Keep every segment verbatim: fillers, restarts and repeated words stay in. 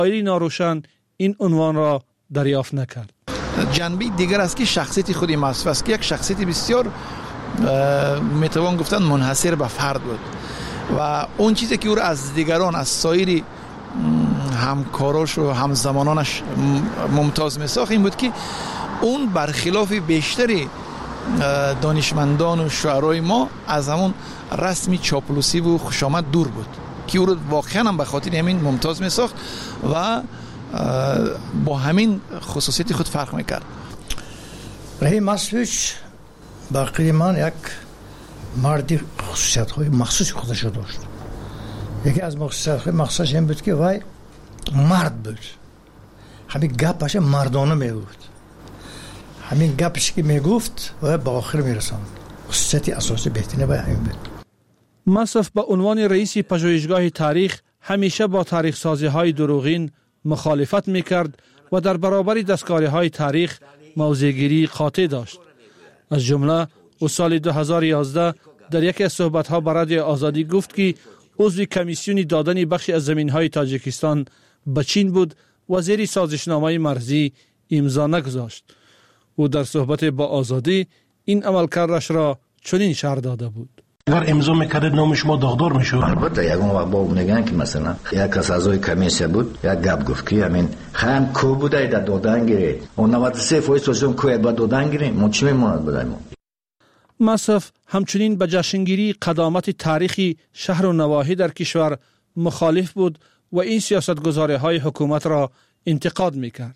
مسائل ناروشن این عنوان را دریافت نکرد. جنبه دیگر است که شخصیت خودی مصرف است که یک شخصیت بسیار میتوان گفتن منحصر به فرد بود و اون چیزی که او را از دیگران، از سایر همکاراش و همزمانانش ممتاز میساخت این بود که اون برخلاف بیشتری دانشمندان و شعرای ما از همون رسمی چاپلوسی و خوشامد دور بود که او را واقعا هم به خاطر همین ممتاز میساخت و با همین خصوصیت خود فرق میکرد. رحیم مصرف با قید من یک مردی خصوصیت های مخصوص خودش داشت. یکی از خصوصیت های مخصوصش این بود که وای مرد بود، همین گپش مردانه میگفت، همین گپش که میگفت و به آخر میرساند. خصوصیت اساسی بهترین باید همین بود. مصرف به عنوان رئیس پژوهشگاه تاریخ همیشه با تاریخ سازی های دروغین مخالفت میکرد و در برابر دستکاری های تاریخ موضع‌گیری قاطع داشت. از جمله او سال دو هزار و یازده در یکی از صحبت ها به رادیو آزادی گفت که عضو کمیسیون دادن بخشی از زمین های تاجیکستان به چین بود و زیر سازشنامه مرزی امضا نگذاشت. او در صحبت با آزادی این عملکردش را چنین شرح داده بود: اگر امضا میکرد نام شما داغدار میشد. البته یگان وقت با میگن که مثلا یک کس اعضای کمیسیون بود یک گپ گفت که همین خام کو بوده در دادن گیره اون نود و سه درصد سوسیون کو بعد دادن گیره ما چی میموند بدیم. مصرف همچنین به جشنگیری قدامت تاریخی شهر و نواحی در کشور مخالف بود و این سیاستگزاری های حکومت را انتقاد میکرد.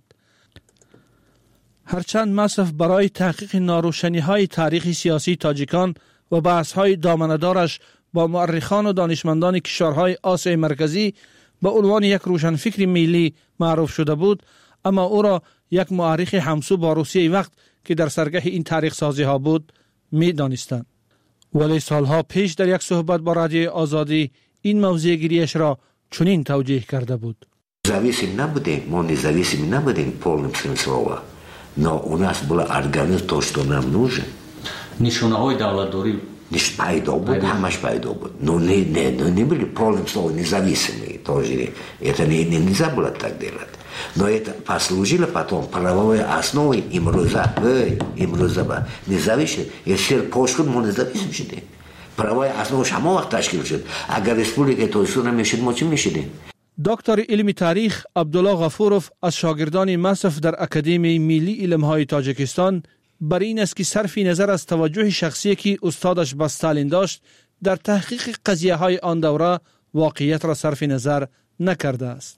هرچند مصرف برای تحقیق ناروشنی های تاریخی سیاسی تاجیکان و بحث های دامنه‌دارش با مورخان و دانشمندان کشورهای آسیای مرکزی به عنوان یک روشنفکر ملی معروف شده بود، اما او را یک مورخ همسو با روسیه وقت که در سرگه این تاریخ سازی ها بود می دانستند. ولی سالها پیش در یک صحبت با رادیو آزادی این موضوع گیریش را چنین توجیه کرده بود: نزاویسیم نبودیم، ما نزاویسیم نبودیم полным смыслом, но у нас было организм то, что нам нужен. نشونه های دولتداری نیش پیدا بود، همش پیدا بود. Ну не не ну не были полным словом независимые тоже. Это не не нельзя было так делать. Но это послужило потом правовой основой имроза, ой, имроза ба независимый, если пошкод мы независим шدیم. правовой основа شما وقت تشکیل شد. اگر республика توسعه نمیشد ما چی میشدیم؟ دکتر علم تاریخ عبدالله غفورов از شاگردان مصرف در اکادمی ملی علم‌های تاجیکستان بر این است که صرف نظر از توجه شخصی که استادش به استالین داشت در تحقیق قضیه های آن دوره واقعیت را صرف نظر نکرده است.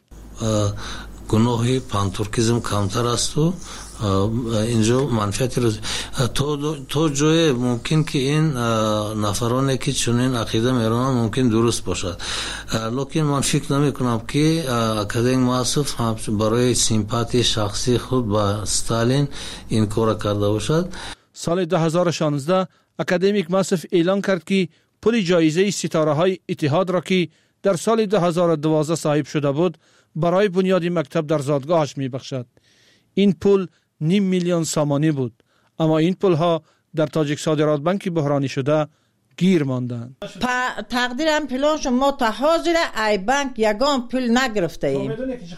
گناه پانتورکیزم کمتر است و اینجا منفعتی رو تو تو جای ممکن که این نفرانی که چنین عقیده میرونن ممکن درست باشد، لیکن من فکر نمی کنم که اکادمی مصرف برای سیمپاتی شخصی خود با استالین این کار کرده باشد. سال دو هزار و شانزده اکادمیک مصرف اعلان کرد که پول جایزه ستاره های اتحاد را که در سال دو هزار و دوازده صاحب شده بود برای بنیاد مکتب در زادگاهش می بخشد. این پول نیم میلیون سامانی بود، اما این پول ها در تاجیک صادرات بانک بحرانی شده گیر ماندند. تقدیرم پولان شما تا حاضر ای بانک یگان پول نگرفته ایم.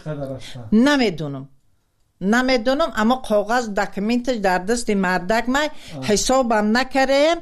نمیدونم نمیدونم اما کاغذ دکمنتش در دست مردک من حسابم نکردم.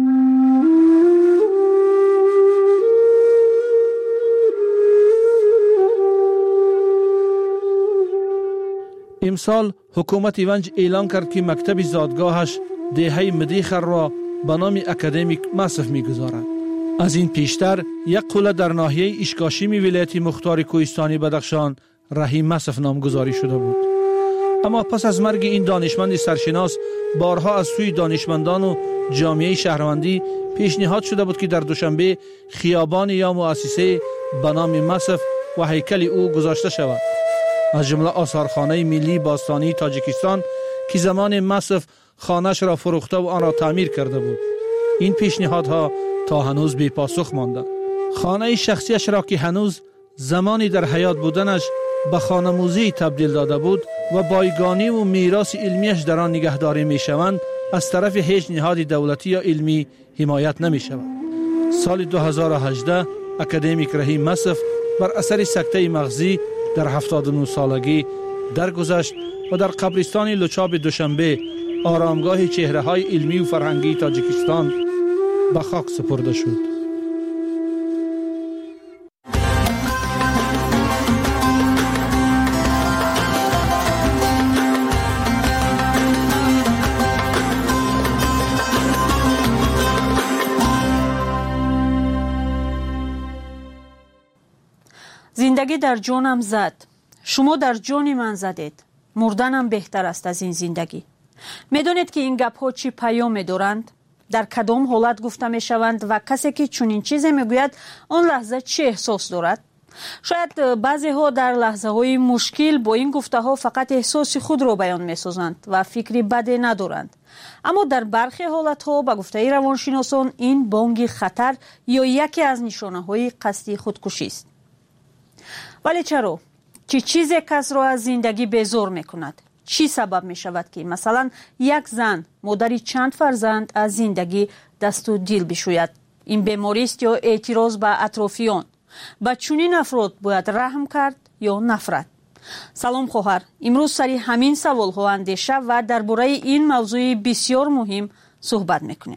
امسال حکومت ونج اعلان کرد که مکتب زادگاهش دهه مدیخر را به نام اکادمیک مصرف می‌گذارد. از این پیشتر یک قله در ناحیه اشکاشیمی ولایت مختار کوهستانی بدخشان رحیم مصرف نامگذاری شده بود. اما پس از مرگ این دانشمند سرشناس بارها از سوی دانشمندان و جامعه شهروندی پیشنهاد شده بود که در دوشنبه خیابان یا مؤسسه به نام مصرف و هیکل او گذاشته شود. از جمله آثارخانه ملی باستانی تاجیکستان که زمان مصرف خانه‌اش را فروخته و آن را تعمیر کرده بود. این پیشنهادها تا هنوز بی پاسخ مانده. خانه شخصیش را که هنوز زمانی در حیات بودنش به خانه موزی تبدیل داده بود و بایگانی و میراث علمیش در آن نگهداری می شوند، از طرف هیچ نهاد دولتی یا علمی حمایت نمی شود. سال دو هزار و هجده اکادمیک رحیم مصرف بر اثر سکته مغزی در هفتاد و نه سالگی درگذشت و در قبرستان لوچاب دوشنبه آرامگاه چهره های علمی و فرهنگی تاجیکستان به خاک سپرده شد. زندگی در جانم زد. شما در جان من زدید. مردنم بهتر است از این زندگی. میدونید که این گپ ها چی پیام دارند؟ در کدام حالت گفته می شوند و کسی که چنین چیزی میگوید آن لحظه چه احساس دارد؟ شاید بعضی ها در لحظه های مشکل با این گفته ها فقط احساس خود را بیان می سازند و فکری بدی ندارند. اما در برخی حالت ها به گفته روانشناسان این بانگ خطر یا یکی از نشانه های قصدی خودکشی است. ولی چرا؟ چه چیزی کس را از زندگی بیزار می کند؟ چی سبب می شود که مثلا یک زن مادری چند فرزند از زندگی دست و دل بشوید؟ این بیماری است یا اعتراض به اطرافیان؟ به چنین افراد باید رحم کرد یا نفرت؟ سلام خواهر، امروز سری همین سوال ها اندیشه و درباره این موضوع بسیار مهم صحبت میکنیم.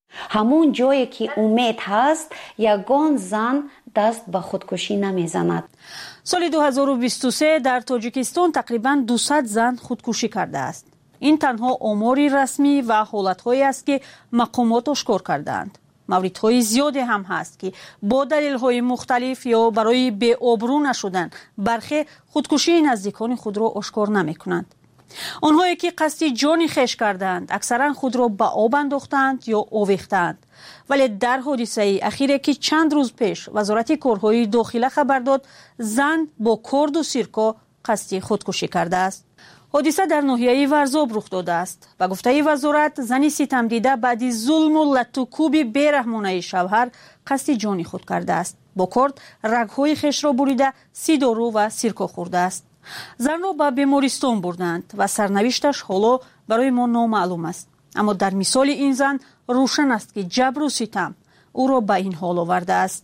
همون جایی که امید هست یگان زن دست به خودکشی نمیزند. سال دو هزار و بیست و سه در تاجیکستان تقریباً دویست زن خودکشی کرده است. این تنها آماری رسمی و حالت‌هایی است که مقامات اشکار کردند. موردهای زیادی هم هست که با دلیل‌های مختلف یا برای بی‌آبرو نشدن برخی خودکشی نزدیکان خود را اشکار نمی‌کنند. آنهایی که قصد جان خویش کردند اکثرا خود را به آب انداختند یا آویختند. ولی در حادثه اخیری که چند روز پیش وزارت کارهای داخله خبر داد زن با کرد و سیرکا قصد خودکشی کرده است. حادثه در ناحیه ورزاب رخ داده است. به گفته وزارت زنی ستم دیده بعد ظلم و لط و کوب بیرحمانه شوهر قصد جان خود کرده است. با کرد رگ‌های خویش را بریده سی دارو و سیرکا خورده است. زن را به بیمارستان بردند و سرنوشتش حالا برای ما نامعلوم است. اما در مثال این زن روشن است که جبر و ستم او را به این حال آورده است.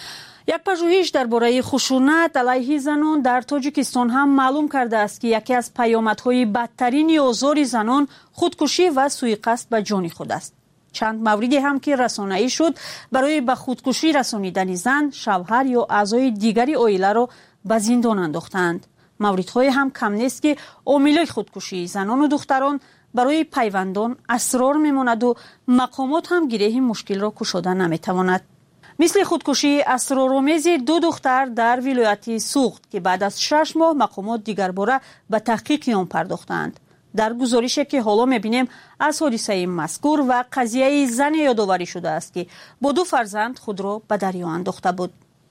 یک پژوهش درباره خشونت علیه زنان در تاجیکستان هم معلوم کرده است که یکی از پیامدهای بدترین آزار زنان خودکشی و سوءقصد به جان خود است. چند موردی هم که رسانه‌ای شد برای به خودکشی رسانیدن زن، شوهر یا اعضای دیگری عائله را به زندان انداختند. موردهای هم کم نیست که عاملای خودکشی زنان و دختران برای پیوندان اسرار میماند و مقامات هم گره مشکل را گشوده نمیتواند. مثل خودکشی اسرارآمیز دو دختر در ولایت سوخت که بعد از شش ماه مقامات دیگر باره به تحقیق آن پرداختند. در گزارشی که حالا میبینیم از حادثه مذکور و قضیه زن یادآوری شده است که با دو فرزند خود را به دریا انداخته بود.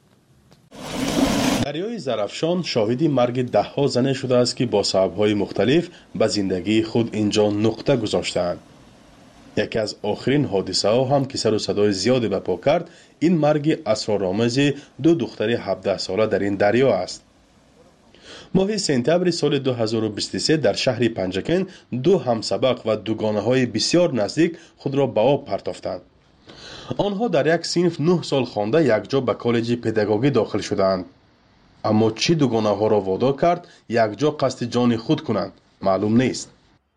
دریای زرافشان شاهدی مرگ ده ها زن شده است که با سبب‌های مختلف به زندگی خود اینجا نقطه گذاشتند. یکی از آخرین حادثه ها هم که سر و صدای زیادی برپا کرد این مرگ اسرارآمیز دو دختر هفده ساله در این دریا است. ماه سپتامبر سال دو هزار و بیست و سه در شهر پنجکن دو همسبق و دوگانه های بسیار نزدیک خود را به آب پرتافتند. آنها در یک صنف نه سال خوانده یک جا به کالج پداگوژی داخل شدند. اما چی دوگانه ها را وادار کرد یک جا قصد جان خود کنند معلوم نیست.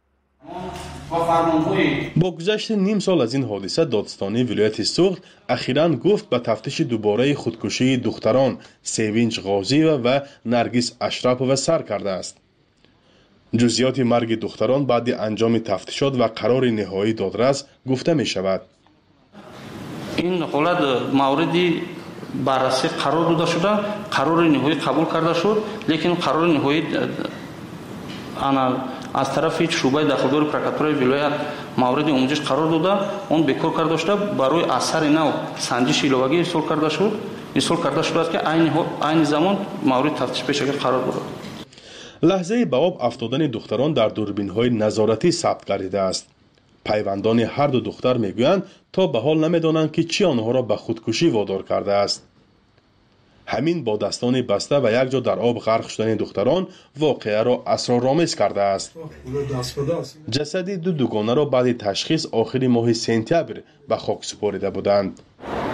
با گذشت نیم سال از این حادثه دادستانی ولایت سوخت اخیراً گفت به تفتیش دوباره خودکشی دختران سیوینچ غازی و نرگس اشرف سر کرده است. جزئیات مرگ دختران بعد انجام تفتیشات و قرار نهایی دادرس گفته می شود. این حالت موردی بررسی قرار داده شده، قرار نهایی قبول کرده شد، لیکن قرار نهایی انا از طرف شعبه داخلدار پرکاتورای ولایت مورد آموزش قرار داده اون بکار کرده شده برای اثر نو سنجش ایلوگی ارسال کرده شد ارسال کرده شده که عین عین زمان مورد تفتیش پیش قرار گرفت. لحظه به آب افتادن دختران در دوربین های نظارتی ثبت گردیده است. پیوندان هر دو دختر میگویند تا به حال نمیدانند که چی آنها را به خودکشی وادار کرده است. همین با دستان بسته و یک جا در آب غرق شدن دختران واقعه را اسرارآمیز کرده است. جسد دو دوگانه را بعد تشخیص آخر ماه سپتامبر به خاک سپرده بودند.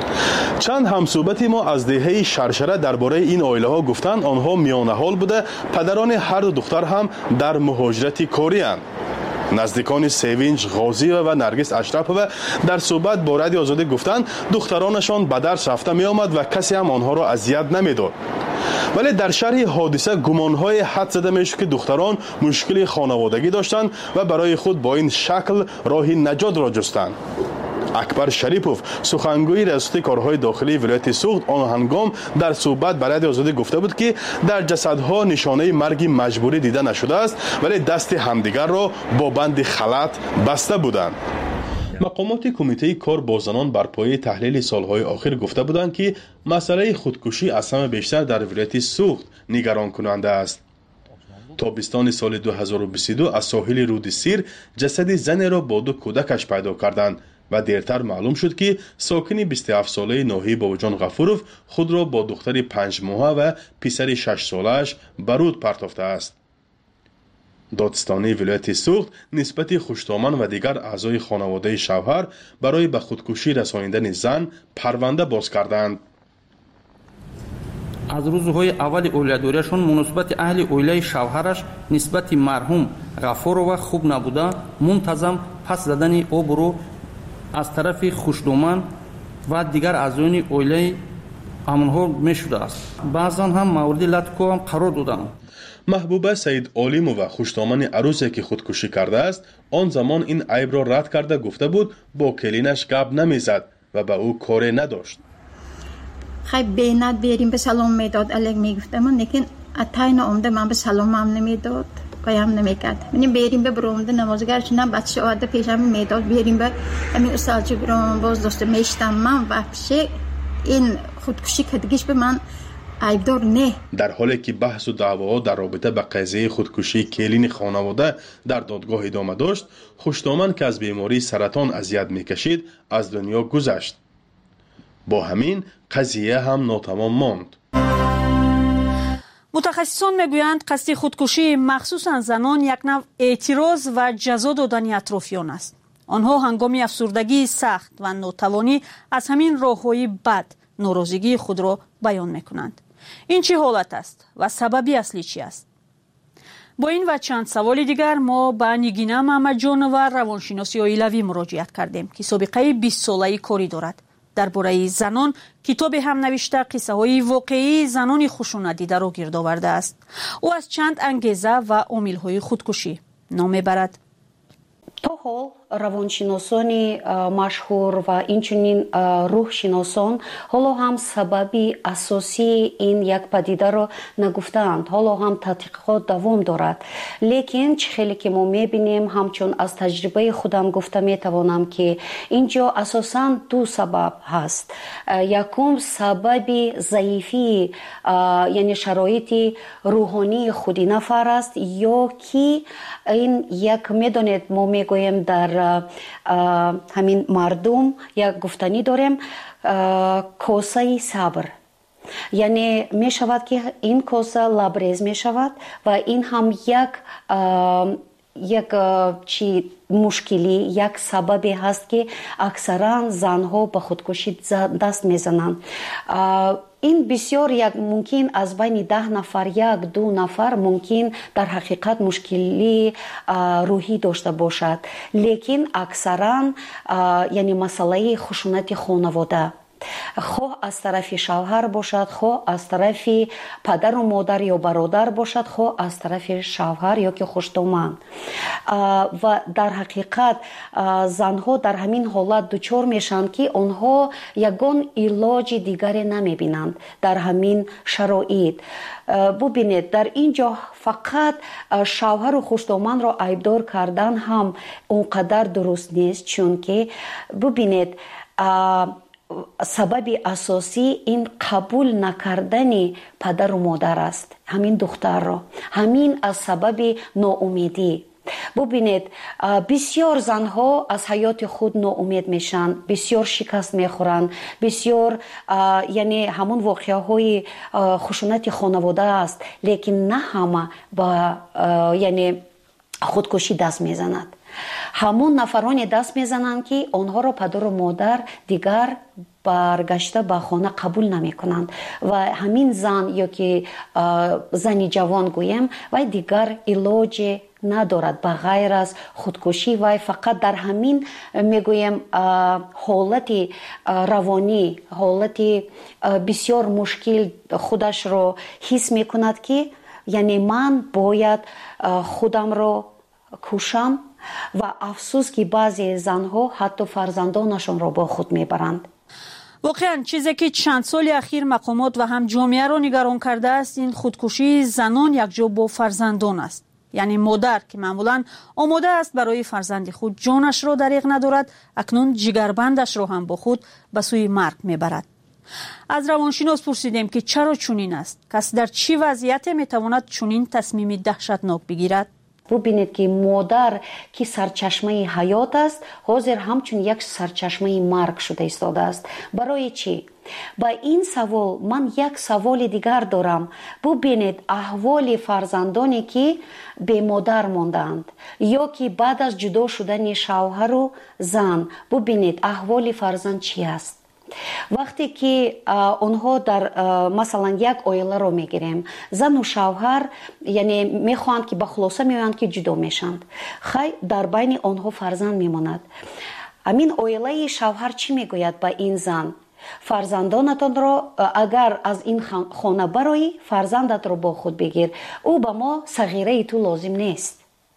چند همصحبتی ما از دهه شرشره درباره این عائله ها گفتند آنها میانه حال بوده. پدران هر دو دختر هم در مهاجرت کاری اند. نزدیکان سیوینج غازی و نرگس اشرف‌ها در صحبت با رادیو آزادی گفتند دخترانشان به درس رفته می آمد و کسی هم آنها را اذیت نمی‌داد. ولی در شرح حادثه گمانهای حد زده میشه که دختران مشکل خانوادگی داشتند و برای خود با این شکل راه نجات را جستند. اکبر شریپوف سخنگوی ریاست کارهای داخلی ولایت سوخت آن هنگام در صحبت با رادیو آزادی گفته بود که در جسدها نشانه مرگ مجبوری دیده نشده است ولی دست همدیگر را با بند خلط بسته بودند. مقامات کمیته کار با زنان بر پایه تحلیل سالهای آخر گفته بودند که مسئله خودکشی از همه بیشتر در ولایت سوخت نگران کننده است. تابستان سال دو هزار و بیست و دو از ساحل رود سیر جسد زنی را با دو کودکش پیدا کردند و دیرتر معلوم شد که ساکن بیست و هفت ساله ناهی باباجان غفورов خود را با دختر پنج ماهه و پسر شش سالش به رود پرتافته است. دادستانی ولایت سوخت نسبت خوشتامن و دیگر اعضای خانواده شوهر برای به خودکشی رسانیدن زن پرونده باز کردند. از روزهای اول اولاداریشون مناسبت اهل اویله شوهرش نسبت مرحوم غفورова خوب نبوده، منتظم پس زدن آب رو از طرف خوشدامن و دیگر اعضای اویله امنها می شده است. بعضا هم مورد لطکو هم قرار دادند. محبوبه سید علیمووا خوشدامن عروسی که خودکشی کرده است آن زمان این عیب را رد کرده گفته بود با کلینش گپ نمیزد و به او کاری نداشت. خیلی بینت بیاریم به سلام میداد الگ میگفتم لیکن اتاین اومده من به سلام هم نمیداد قایم نمیکرد. منیم بیاریم به برامده نمازگرش نه بچه آده پیشم میداد بیاریم به همین استالچه برام باز دوست میشتم من وحشه این خودکشی کدگیش به من عیبدار نه. در حالی که بحث و دعواها در رابطه با قضیه خودکشی کلین خانواده در دادگاه ادامه داشت، خوشدامن که از بیماری سرطان اذیت میکشید از دنیا گذشت. با همین قضیه هم ناتمام ماند. متخصصان میگویند قصد خودکشی مخصوصا زنان یک نوع اعتراض و جزا دادن اطرافیان است. آنها هنگام افسردگی سخت و ناتوانی از همین راههای بد ناراضگی خود را بیان میکنند. این چه حالت است و سببی اصلی چی است؟ با این و چند سوال دیگر ما به نگینه محمد جانور روانشناسی عائلوی مراجعت کردیم که سابقه بیست ساله کاری دارد. درباره زنان کتابی هم نوشته قصه های واقعی زنان خشونت دیده را گرد آورده است. او از چند انگیزه و عامل های خودکشی نام برد. تا حال روانشناسان مشهور و اینچنین روحشناسان حالا هم سببی اساسی این یک پدیده را نگفتند. حالا هم تحقیقات دوام دارد. لیکن چه خیلی که ما میبینیم همچون از تجربه خودم گفته میتوانم که اینجا اساساً دو سبب هست. یکم سببی ضعیفی یعنی شرایط روحانی خودی نفر است یا که این یک میدانید ما میگویم در همین مردم یک گفتنی داریم کوسه صبر، یعنی می شود که این کوسه لبریز می شود و این هم یک یک چی مشکلی یک سببی هست که اکثرا زنها به خودکشی دست میزنند. این بسیار یک ممکن از بین ده نفر یک دو نفر ممکن در حقیقت مشکلی روحی داشته باشد، لیکن اکثرا یعنی مسئله خشونت خانواده خواه از طرف شوهر باشد، خواه از طرف پدر و مادر یا برادر باشد، خواه از طرف شوهر یا که خوشدامن. و در حقیقت زنها در همین حالت دچار میشن که آنها یگان علاج دیگری نمیبینند در همین شرایط. ببینید در اینجا فقط شوهر و خوشدامن را عیبدار کردن هم اونقدر درست نیست، چون که ببینید سبب اساسی این قبول نکردن پدر و مادر است، همین دختر را، همین از سبب ناامیدی. ببینید بسیار زنها از حیات خود ناامید میشن، بسیار شکست میخورن، بسیار یعنی همون واقعه های خشونت خانواده است، لیکن نه همه با یعنی خودکشی دست میزند. همون نفرانی دست میزنند که آنها را پدر و مادر دیگر برگشته به خانه قبول نمی کنند و همین زن یا که زنی جوان گویم و دیگر علاج ندارد به غیر از خودکشی و فقط در همین میگویم حالت روانی، حالت بسیار مشکل خودش رو حس میکند که یعنی من باید خودم رو کشم و افسوس که بعضی زنها حتی فرزندانشون رو با خود میبرند. واقعا چیزی که چند سال اخیر مقامات و هم جامعه را نگران کرده است این خودکشی زنان یکجا با فرزندان است. یعنی مادر که معمولا آماده است برای فرزند خود جانش را دریغ ندارد، اکنون جگربندش را هم با خود به سوی مرگ میبرد. از روانشناس پرسیدیم که چرا چنین است؟ کسی در چی وضعیت میتواند چنین تصمیم دهشتناک بگیرد؟ ببینید که مادر که سرچشمه حیات است حاضر همچون یک سرچشمه مرگ شده ایستاده است. برای چی؟ با این سوال من یک سوال دیگر دارم. ببینید احوال فرزندانی که به مادر ماندند یا که بعد از جدا شدن شوهر و زن، ببینید احوال فرزند چی است. وقتی که آنها در مثلا یک عائله رو میگیریم، زن و شوهر یعنی میخواهند که به خلاصه میگویند که جدا میشند، خیلی در بین آنها فرزند میماند. همین عائله شوهر چی میگوید به این زن؟ فرزندانتان را اگر از این خانه برایی فرزندت رو با خود بگیر، او به ما صغیره تو لازم نیست.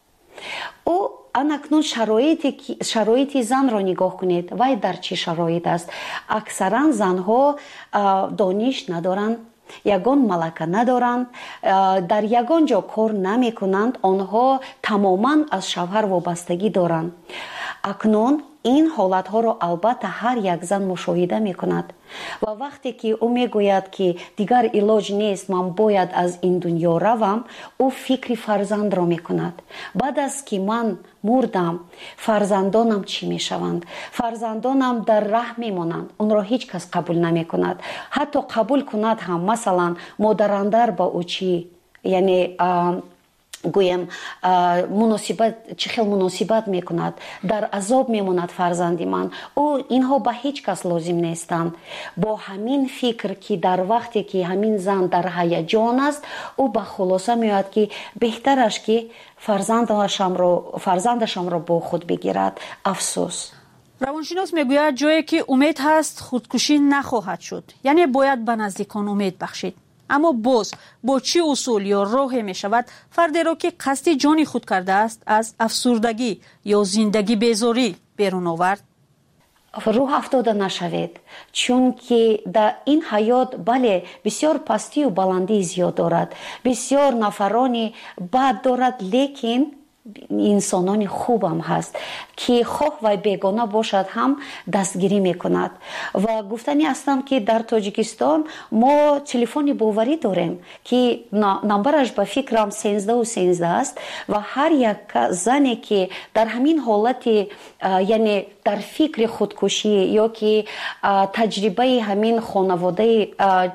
او اکنون شرایطی شرایطی زن را نگاه کنید و در چه شرایط است. اکثرا زنها دانش ندارند، یگان ملکه ندارند، در یگان جا کار نمی کنند، آنها تماما از شوهر وابستگی دارند. اکنون این حالت ها را البته هر یک زن مشاهده می کند و وقتی که او می گوید که دیگر علاج نیست، من باید از این دنیا روم، او فکر فرزند را می کند. بعد از که من مردم فرزندانم چی می شوند؟ فرزندانم در ره می مانند، اون را هیچ کس قبول نمی کند. حتی قبول کند هم مثلا مادراندر با او چی یعنی گویم مناسبت چه خیل مناسبت میکند، در عذاب میماند فرزندی من. او اینها به هیچ کس لازم نیستند. با همین فکر که در وقتی که همین زن در هیجان است، او به خلاصه میاد که بهترش که فرزندشم رو فرزندشم رو با خود بگیرد. افسوس. روانشناس میگوید جایی که امید هست خودکشی نخواهد شد، یعنی باید به نزدیکان امید بخشید. اما باز با چه اصول یا راه می شود فردی را که قصد جانی خود کرده است از افسردگی یا زندگی بیزاری بیرون آورد؟ روح افتاده نشوید، چون که در این حیات بله بسیار پستی و بلندی زیاد دارد، بسیار نفرانی بد دارد، لیکن انسانان خوب هم هست که خواه و بیگانه باشد هم دستگیری میکند. و گفتنی هستم که در تاجیکستان ما تلفن باوری داریم که نمبرش به فکرم سیزده و سیزده است و هر یک زنی که در همین حالت یعنی در فکر خودکشی یا که تجربه همین خانواده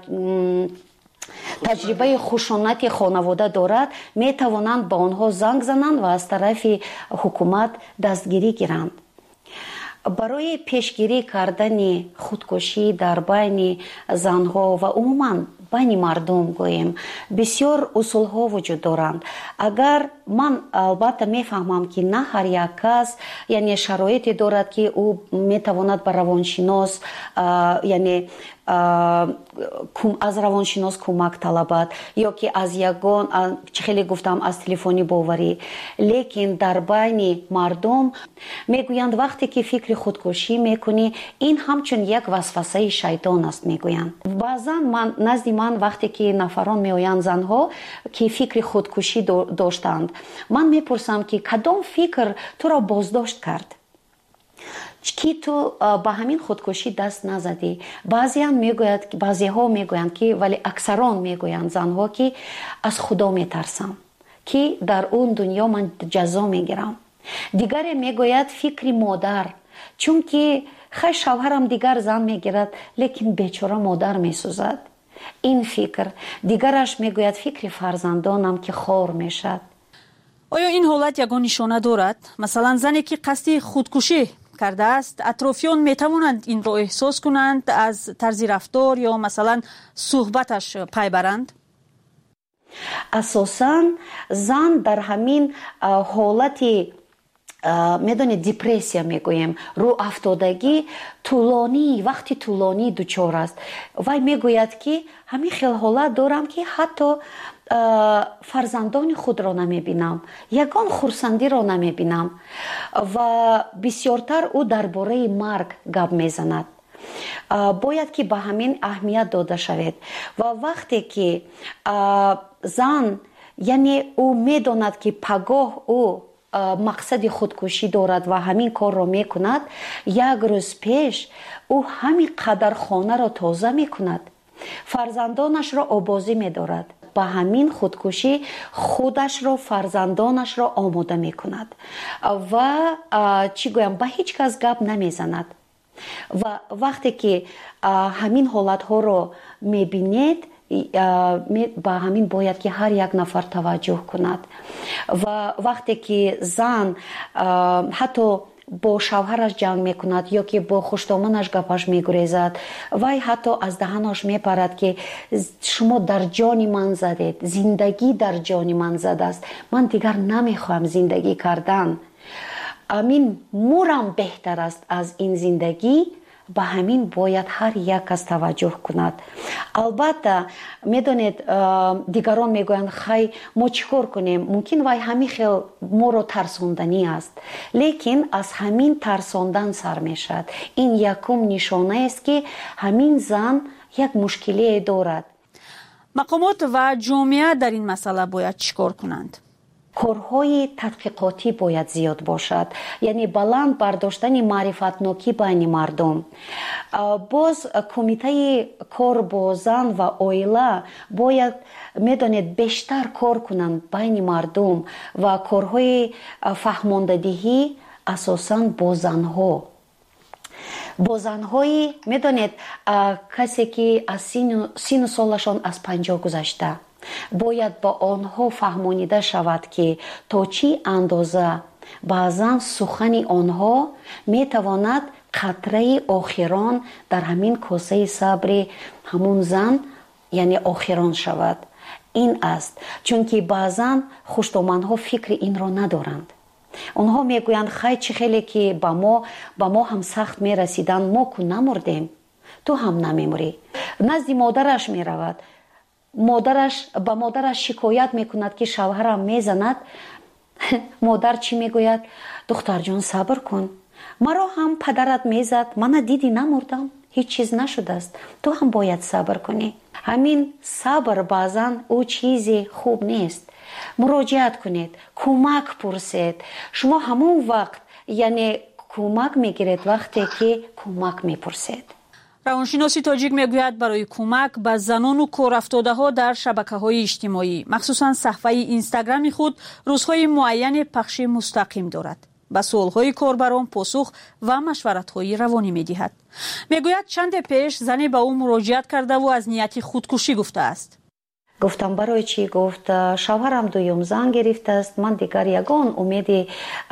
تجربه خشونت خانواده دارد، می توانند با آنها زنگ زنند و از طرف حکومت دستگیری گیرند. برای پیشگیری کردن خودکشی در بین زنها و عموما بین مردم گویم بسیار اصول ها وجود دارند. اگر من البته میفهمم که نه هر یک کس یعنی شرایطی دارد که او میتواند به روانشناس یعنی از روانشناس کمک طلبد یا که از یگان چه خیلی گفتم از تلفنی باوری، لیکن در بین مردم میگویند وقتی که فکر خودکشی میکنی این همچون یک وسوسه شیطان است میگویند. بعضا من نزد من وقتی که نفران میآیند زنها که فکر خودکشی داشتند، من میپرسم که کدام فکر تو را بازداشت کرد که تو با همین خودکشی دست نزدی؟ بعضی هم میگوید که بعضی ها میگویند که ولی اکثران میگویند زنها که از خدا میترسم که در اون دنیا من جزا میگیرم. دیگر میگوید فکر مادر، چون که خیلی شوهرم دیگر زن میگیرد لیکن بیچاره مادر میسوزد. این فکر. دیگرش میگوید فکر فرزندانم که خار میشد. آیا این حالت یگان نشانه دارد؟ مثلا زنی که قصد خودکشی کرده است، اطرافیان می توانند این را احساس کنند، از طرز رفتار یا مثلا صحبتش پی برند؟ اساساً زن در همین حالتی میدونید دپرسیا میگویم، رو افتادگی طولانی وقتی طولانی دچار است. وای میگوید که همین خیلی حالت دارم که حتی فرزندان خود را نمیبینم، یگان خورسندی را نمیبینم و بسیارتر او درباره مرگ گپ میزند. باید که به همین اهمیت داده شود و وقتی که زن یعنی او میداند که پگاه او مقصد خودکشی دارد و همین کار را میکند، یک روز پیش او همین قدر خانه را تازه میکند، فرزندانش را آبازی میدارد، با همین خودکشی خودش را فرزندانش را آماده میکند و چی گویم به هیچ کس گپ نمیزند. و وقتی که همین حالت ها رو میبینید با همین باید که هر یک نفر توجه کند و وقتی که زن حتی با شوهرش جنگ میکند یا که با خوشدامنش گپش میگریزد، وای حتی از دهنش میپرد که شما در جان من زدید، زندگی در جان من زده است، من دیگر نمیخوام زندگی کردن، امین مورم بهتر است از این زندگی. به همین باید هر یک کس توجه کند. البته میدونید دیگران میگویند خی ما چیکار کنیم، ممکن وای همین خیلی ما رو ترساندنی است، لیکن از همین ترساندن سر میشد. این یکم نشانه است که همین زن یک مشکلی دارد. مقامات و جامعه در این مسئله باید چیکار کنند؟ کارهای تحقیقاتی باید زیاد باشد، یعنی بلند برداشتن معرفتناکی بین مردم. باز کمیته کار با زن و اویله باید میدانید بیشتر کار کنند بین مردم و کارهای فهماندهی اساساً با زنها. با زنهایی میدانید کسی که از سین و سالشان از پنجاه گذشته، باید با آنها فهمانیده شود که تا چی اندازه بعضا سخن آنها میتواند قطره آخران در همین کاسه صبر همون زن یعنی آخران شود. این است چون که بعضا خوشدامنها فکر این را ندارند. آنها میگویند خیلی چه خیلی که با ما با ما هم سخت میرسیدن، ما کو نمردیم تو هم نمیمری. نزد مادرش میرود، مادرش با مادرش شکایت میکند که شوهرم میزند. مادر چی میگوید؟ دختر جان صبر کن، مرا هم پدرت میزد، من دیدی نمردم، هیچ چیز نشده است، تو هم باید صبر کنی. همین صبر بعضا او چیزی خوب نیست. مراجعت کنید، کمک پرسید. شما همون وقت یعنی کمک میگیرید وقتی که کمک میپرسید. روانشناسی تاجیک میگوید برای کمک به زنان و کارافتاده ها در شبکه های اجتماعی مخصوصا صفحه اینستاگرام خود روزهای معین پخش مستقیم دارد. به سوالهای کاربران پاسخ و مشورت‌های روانی می‌دهد. میگوید چند پیش زنی به او مراجعت کرده و از نیت خودکشی گفته است. گفتم برای چی؟ گفت شوهرم دویم زن گرفته است، من دیگر یگان امیدی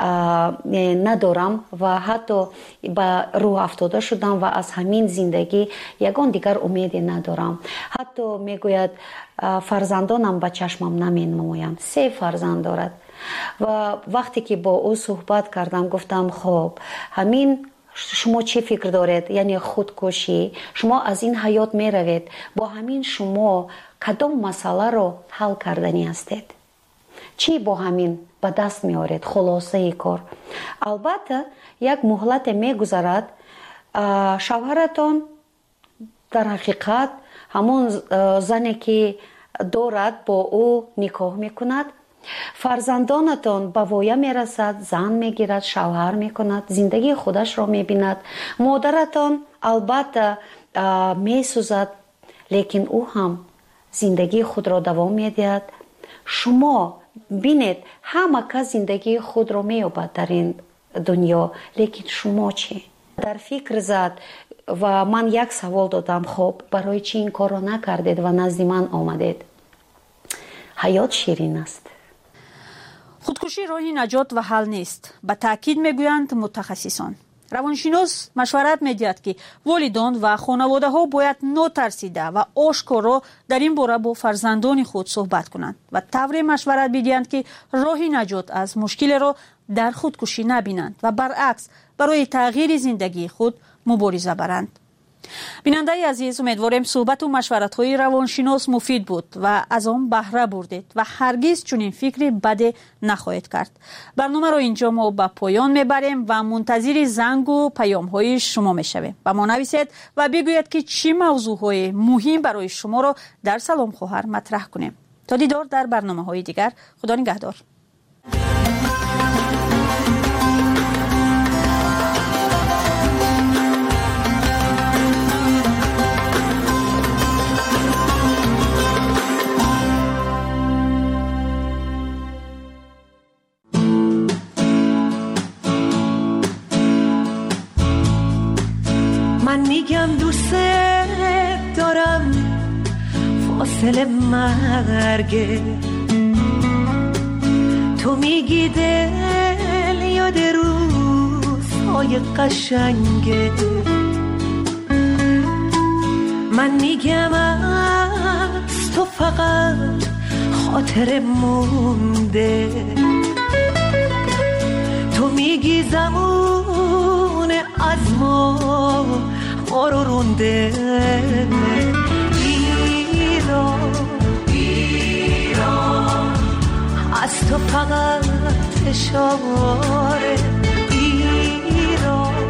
ندارم و حتی به روح افتاده شدم و از همین زندگی یگان دیگر امیدی ندارم. حتی میگوید فرزندانم به چشمم نمینمایند، سه فرزند دارد. و وقتی که با او صحبت کردم گفتم خب همین شما چه فکر دارید؟ یعنی خودکشی، شما از این حیات می روید، با همین شما کدام مسئله رو حل کردنی هستید؟ چی با همین به دست می آورید؟ خلاصه ای کار. البته یک مهلت می گذارد، شوهرتان در حقیقت همون زنی که دارد با او نکاح می کند، فرزندانتان به وایه می رسد، زن می گیرد، شوهر می کند، زندگی خودش را می بیند. مادرتان البته می سوزد، لیکن او هم زندگی خود را دوام می دهد. شما بینید همه کس زندگی خود را می یابد در این دنیا، لیکن شما چی؟ در فکر زد و من یک سوال دادم، خب برای چی این کار را نکردید و نزد من آمدید؟ حیات شیرین است. خودکشی راهی نجات و حل نیست. به تاکید میگویند متخصصان. روانشناس مشورت میدهد که والدان و خانواده ها باید نترسیده و آشکارا در این باره با فرزندان خود صحبت کنند و طوری مشورت بدهند که راهی نجات از مشکل را در خودکشی نبینند و برعکس برای تغییر زندگی خود مبارزه برند. بیننده عزیز، امیدواریم صحبت و مشورت های روانشناس مفید بود و از آن بهره بردید و هرگز چنین فکری بد نخواهید کرد. برنامه را اینجا ما به پایان میبریم و منتظر زنگ و پیام های شما میشویم. و ما نویسید و بگویید که چی موضوع های مهم برای شما را در سلام خواهر مطرح کنیم. تا دیدار در برنامه های دیگر. خدا نگهدار. من میگم دوست دارم، فاصله مرگه. تو میگی دل یاد روزهای قشنگه. من میگم از تو فقط خاطر مونده. تو میگی زمان از ما ما رو رونده. ایران ایران از تو فقط اشاره. ایران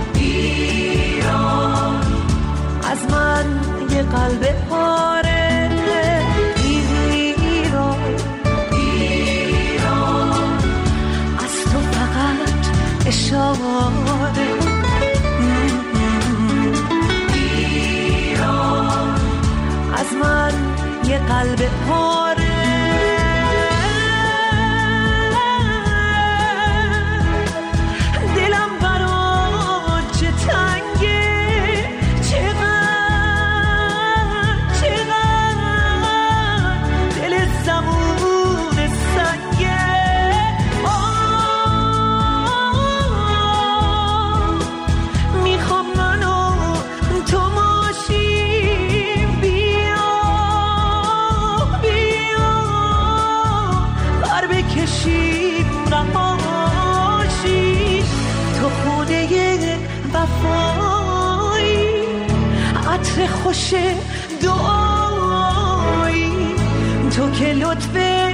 ایران از من یه قلب پاره. ایران ایران از تو فقط اشاره. از من یه قلب پاره. دلم برات چه تنگه، چقدر چقدر دل زمون سنگه. آه میخوام منو تو ماشی کشیم رهاشی. تو خونه وفایی، عطر خوش دعایی. تو که لطف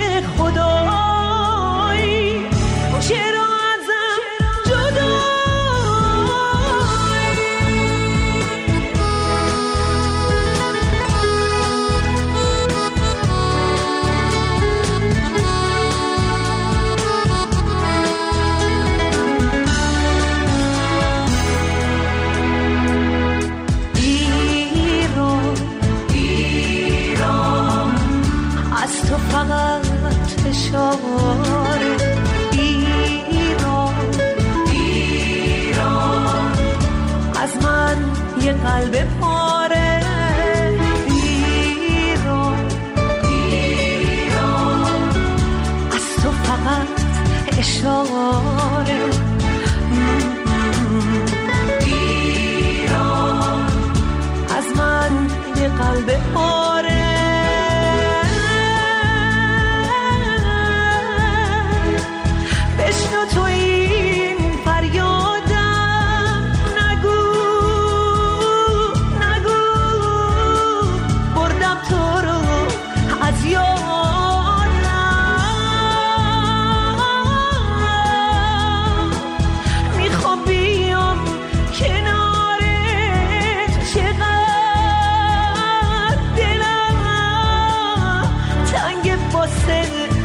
خدایی، چرا ازم جدایی؟ تو فقط اشاره. ایران ایران از من یه قلب پاره. ایران ایران از تو فقط اشاره. ایران از من یه قلب پاره. بشنو تو این فریادم، نگو نگو بردم تو رو از یادم. میخوام بیام کنارت، چقدر دلم تنگ واسه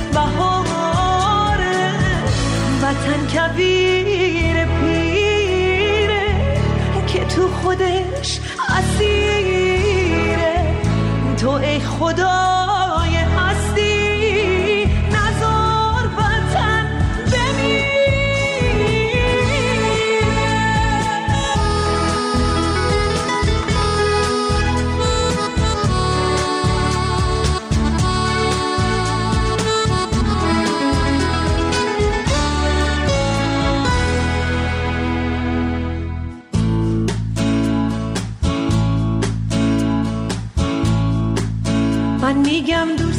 بهاره. وطن کبیر پیره که تو خودش اسیره. تو ای خدای هستی، نذار وطن بمیره. میگم